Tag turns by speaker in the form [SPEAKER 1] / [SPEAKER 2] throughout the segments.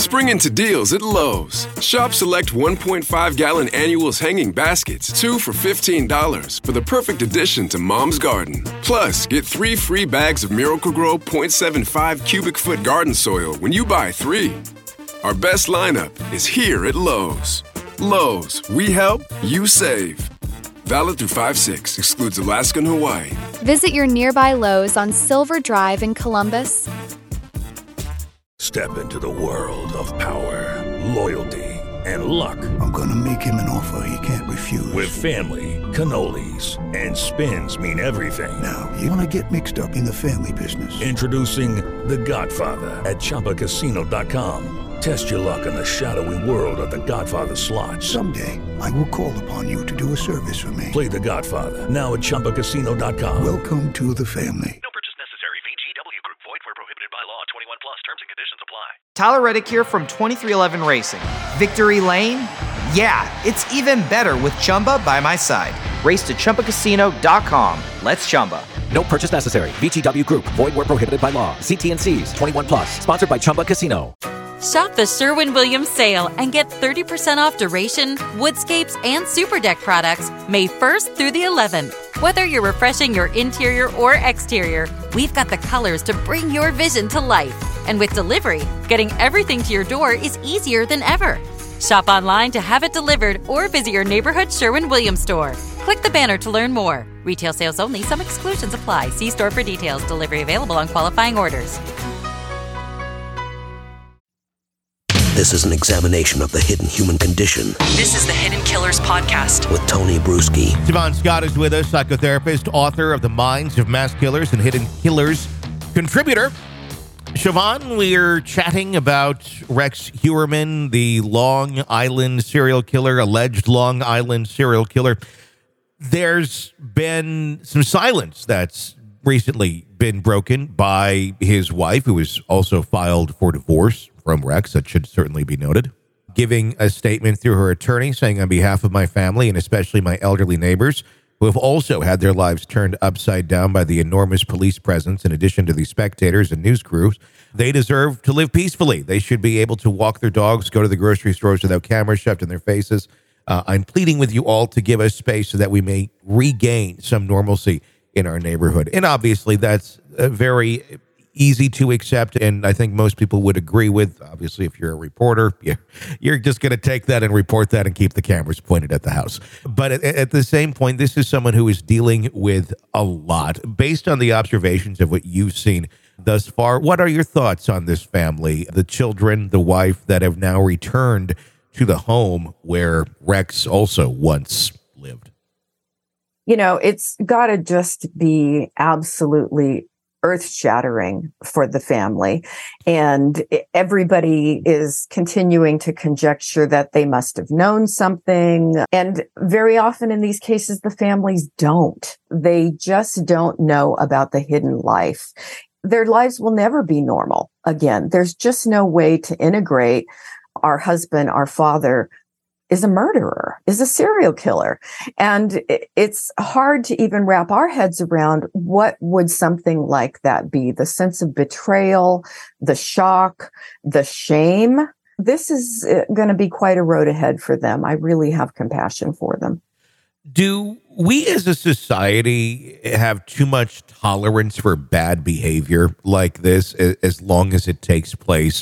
[SPEAKER 1] Spring into deals at Lowe's. Shop select 1.5-gallon annuals hanging baskets, 2 for $15, for the perfect addition to Mom's garden. Plus, get 3 free bags of Miracle-Gro 0.75 cubic foot garden soil when you buy 3. Our best lineup is here at Lowe's. Lowe's, we help, you save. Valid through 5/6, excludes Alaska and Hawaii.
[SPEAKER 2] Visit your nearby Lowe's on Silver Drive in Columbus.
[SPEAKER 3] Step into the world of power, loyalty, and luck.
[SPEAKER 4] I'm gonna make him an offer he can't refuse.
[SPEAKER 3] With family, cannolis, and spins mean everything.
[SPEAKER 4] Now, you wanna get mixed up in the family business.
[SPEAKER 3] Introducing The Godfather at ChumbaCasino.com. Test your luck in the shadowy world of The Godfather slot.
[SPEAKER 4] Someday, I will call upon you to do a service for me.
[SPEAKER 3] Play The Godfather now at ChumbaCasino.com.
[SPEAKER 4] Welcome to the family.
[SPEAKER 5] No purchase necessary. VGW Group. Void where prohibited by law. 21 plus. Terms and conditions apply.
[SPEAKER 6] Tyler Reddick here from 2311 Racing. Victory Lane? Yeah, it's even better with Chumba by my side. Race to ChumbaCasino.com. Let's Chumba.
[SPEAKER 7] No purchase necessary. VGW Group. Void where prohibited by law. See T&Cs. 21 plus. Sponsored by Chumba Casino.
[SPEAKER 8] Shop the Sherwin-Williams sale and get 30% off Duration, Woodscapes, and Super Deck products May 1st through the 11th. Whether you're refreshing your interior or exterior, we've got the colors to bring your vision to life. And with delivery, getting everything to your door is easier than ever. Shop online to have it delivered or visit your neighborhood Sherwin-Williams store. Click the banner to learn more. Retail sales only. Some exclusions apply. See store for details. Delivery available on qualifying orders.
[SPEAKER 9] This is an examination of the hidden human condition.
[SPEAKER 10] This is the Hidden Killers Podcast
[SPEAKER 9] with Tony Bruschi.
[SPEAKER 11] Siobhan Scott is with us, psychotherapist, author of The Minds of Mass Killers and Hidden Killers contributor. Siobhan, we're chatting about Rex Heuermann, the Long Island serial killer, alleged Long Island serial killer. There's been some silence that's recently been broken by his wife, who has also filed for divorce from Rex. That should certainly be noted. Giving a statement through her attorney saying, on behalf of my family and especially my elderly neighbors who have also had their lives turned upside down by the enormous police presence, in addition to the spectators and news crews, they deserve to live peacefully. They should be able to walk their dogs, go to the grocery stores without cameras shoved in their faces. I'm pleading with you all to give us space so that we may regain some normalcy in our neighborhood. And obviously that's very easy to accept, and I think most people would agree with. Obviously, if you're a reporter, you're just going to take that and report that and keep the cameras pointed at the house. But at the same point, this is someone who is dealing with a lot. Based on the observations of what you've seen thus far, what are your thoughts on this family, the children, the wife that have now returned to the home where Rex also once lived?
[SPEAKER 12] You know, it's got to just be absolutely earth-shattering for the family. And everybody is continuing to conjecture that they must have known something. And very often in these cases, the families don't. They just don't know about the hidden life. Their lives will never be normal again. There's just no way to integrate our husband, our father, is a murderer, is a serial killer. And it's hard to even wrap our heads around what would something like that be. The sense of betrayal, the shock, the shame. This is going to be quite a road ahead for them. I really have compassion for them.
[SPEAKER 11] Do we as a society have too much tolerance for bad behavior like this, as long as it takes place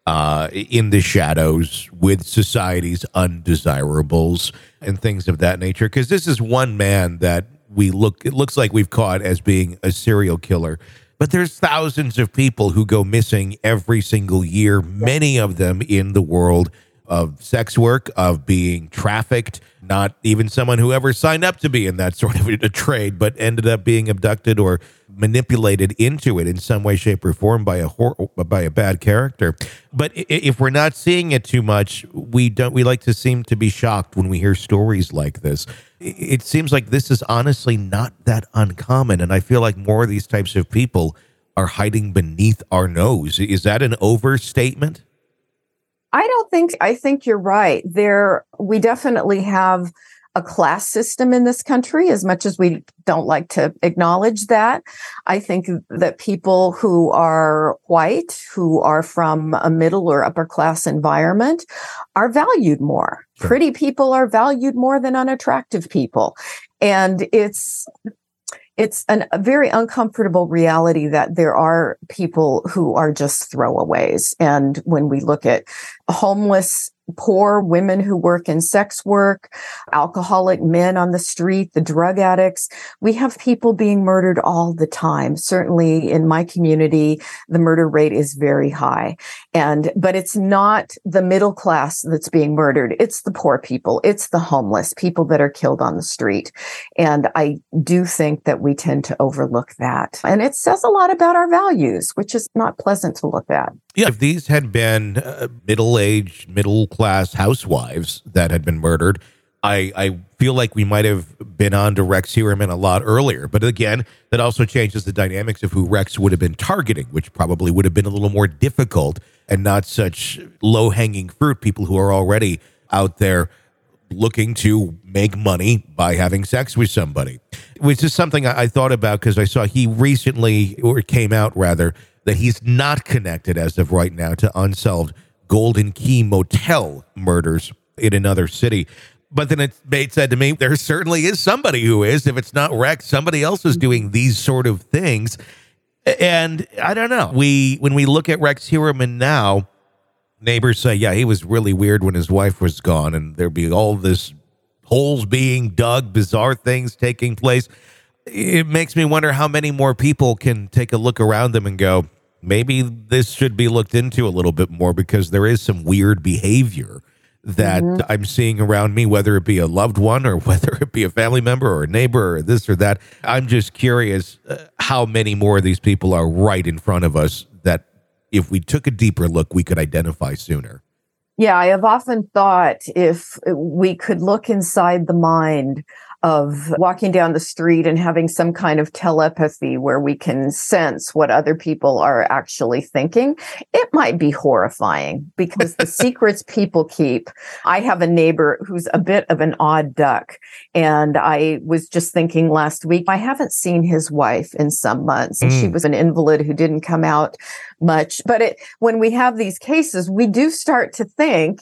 [SPEAKER 11] in the shadows with society's undesirables and things of that nature? Because this is one man that it looks like we've caught as being a serial killer, but there's thousands of people who go missing every single year, many of them in the world of sex work, of being trafficked, not even someone who ever signed up to be in that sort of a trade, but ended up being abducted or manipulated into it in some way, shape, or form by a bad character. But if we're not seeing it too much, we like to seem to be shocked when we hear stories like this. It seems like this is honestly not that uncommon, and I feel like more of these types of people are hiding beneath our nose. Is that an overstatement? I
[SPEAKER 12] think you're right. We definitely have a class system in this country, as much as we don't like to acknowledge that. I think that people who are white, who are from a middle or upper class environment, are valued more. Pretty people are valued more than unattractive people. And it's a very uncomfortable reality that there are people who are just throwaways. And when we look at homeless, poor women who work in sex work, alcoholic men on the street, the drug addicts, we have people being murdered all the time. Certainly in my community, the murder rate is very high. But it's not the middle class that's being murdered. It's the poor people. It's the homeless, people that are killed on the street. And I do think that we tend to overlook that. And it says a lot about our values, which is not pleasant to look at.
[SPEAKER 11] Yeah, if these had been middle-aged, middle-class housewives that had been murdered, I feel like we might have been on to Rex Heuermann a lot earlier. But again, that also changes the dynamics of who Rex would have been targeting, which probably would have been a little more difficult and not such low-hanging fruit, people who are already out there looking to make money by having sex with somebody, which is something I thought about because I saw he recently, or it came out rather, that he's not connected as of right now to unsolved Golden Key Motel murders in another city. But then it said to me, there certainly is somebody who is. If it's not Rex, somebody else is doing these sort of things. And I don't know. When we look at Rex Heuermann now, neighbors say, yeah, he was really weird when his wife was gone, and there'd be all this holes being dug, bizarre things taking place. It makes me wonder how many more people can take a look around them and go, maybe this should be looked into a little bit more, because there is some weird behavior that I'm seeing around me, whether it be a loved one or whether it be a family member or a neighbor or this or that. I'm just curious how many more of these people are right in front of us that if we took a deeper look, we could identify sooner.
[SPEAKER 12] Yeah, I have often thought if we could look inside the mind of walking down the street and having some kind of telepathy where we can sense what other people are actually thinking, it might be horrifying, because the secrets people keep. I have a neighbor who's a bit of an odd duck. And I was just thinking last week, I haven't seen his wife in some months. And she was an invalid who didn't come out much. But when we have these cases, we do start to think,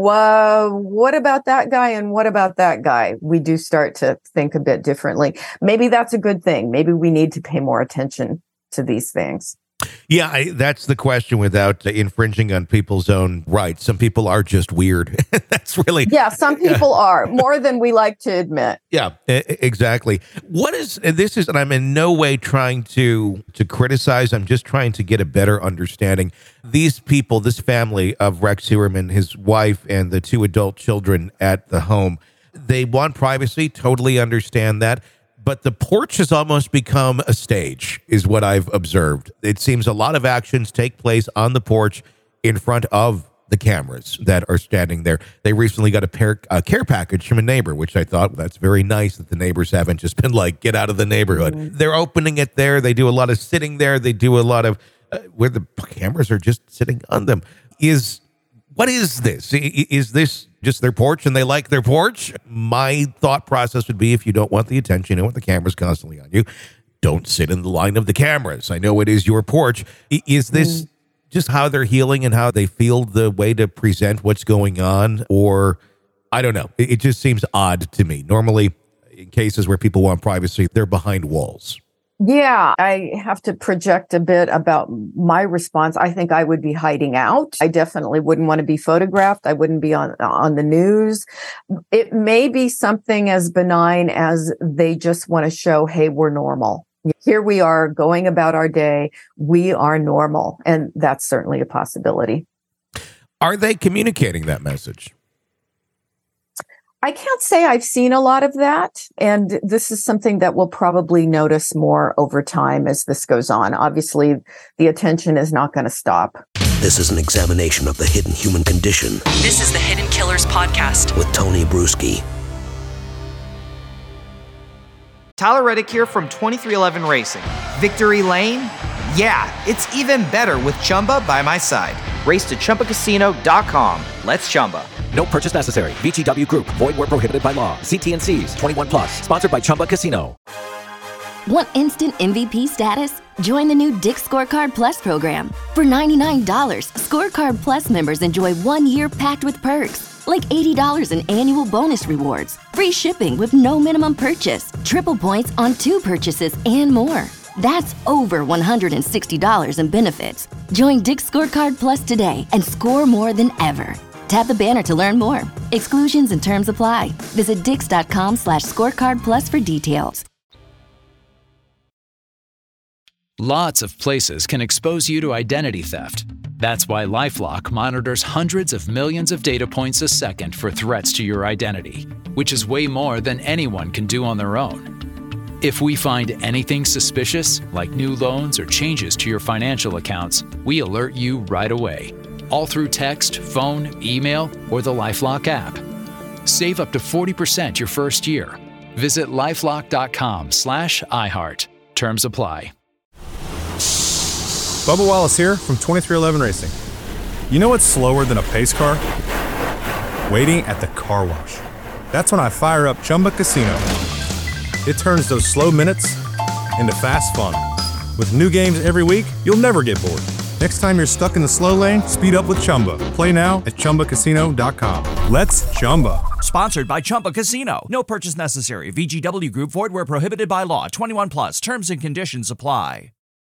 [SPEAKER 12] what about that guy and what about that guy? We do start to think a bit differently. Maybe that's a good thing. Maybe we need to pay more attention to these things.
[SPEAKER 11] Yeah, that's the question, without infringing on people's own rights. Some people are just weird. That's really...
[SPEAKER 12] Yeah, some people are, more than we like to admit.
[SPEAKER 11] Yeah, exactly. And I'm in no way trying to criticize. I'm just trying to get a better understanding. These people, this family of Rex Heuermann, his wife, and the 2 adult children at the home, they want privacy, totally understand that. But the porch has almost become a stage, is what I've observed. It seems a lot of actions take place on the porch in front of the cameras that are standing there. They recently got a care package from a neighbor, which I thought, that's very nice that the neighbors haven't just been like, get out of the neighborhood. They're opening it there. They do a lot of sitting there. They do a lot of where the cameras are just sitting on them. What is this? Is this just their porch and they like their porch? My thought process would be, if you don't want the attention, you don't want the cameras constantly on you, don't sit in the line of the cameras. I know it is your porch. Is this just how they're healing and how they feel the way to present what's going on? Or, I don't know. It just seems odd to me. Normally, in cases where people want privacy, they're behind walls.
[SPEAKER 12] Yeah, I have to project a bit about my response. I think I would be hiding out. I definitely wouldn't want to be photographed. I wouldn't be on the news. It may be something as benign as they just want to show, hey, we're normal. Here we are going about our day. We are normal. And that's certainly a possibility.
[SPEAKER 11] Are they communicating that message?
[SPEAKER 12] I can't say I've seen a lot of that. And this is something that we'll probably notice more over time as this goes on. Obviously, the attention is not going to stop.
[SPEAKER 9] This is an examination of the hidden human condition.
[SPEAKER 10] This is the Hidden Killers Podcast
[SPEAKER 9] with Tony Bruschi.
[SPEAKER 6] Tyler Reddick here from 2311 Racing. Victory Lane? Yeah, it's even better with Chumba by my side. Race to ChumbaCasino.com. Let's Chumba.
[SPEAKER 7] No purchase necessary. VGW Group. Void where prohibited by law. See T&Cs. 21 plus. Sponsored by Chumba Casino.
[SPEAKER 13] Want instant MVP status? Join the new Dick's Scorecard Plus program. For $99, Scorecard Plus members enjoy 1 year packed with perks, like $80 in annual bonus rewards, free shipping with no minimum purchase, triple points on 2 purchases, and more. That's over $160 in benefits. Join Dick's Scorecard Plus today and score more than ever. Tap the banner to learn more. Exclusions and terms apply. Visit dix.com/scorecard plus for details.
[SPEAKER 14] Lots of places can expose you to identity theft. That's why LifeLock monitors hundreds of millions of data points a second for threats to your identity, which is way more than anyone can do on their own. If we find anything suspicious, like new loans or changes to your financial accounts, we alert you right away, all through text, phone, email, or the LifeLock app. Save up to 40% your first year. Visit lifelock.com/iHeart. Terms apply.
[SPEAKER 15] Bubba Wallace here from 2311 Racing. You know what's slower than a pace car? Waiting at the car wash. That's when I fire up Chumba Casino. It turns those slow minutes into fast fun. With new games every week, you'll never get bored. Next time you're stuck in the slow lane, speed up with Chumba. Play now at ChumbaCasino.com. Let's Chumba.
[SPEAKER 16] Sponsored by Chumba Casino. No purchase necessary. VGW Group. Void where prohibited by law. 21 plus. Terms and conditions apply.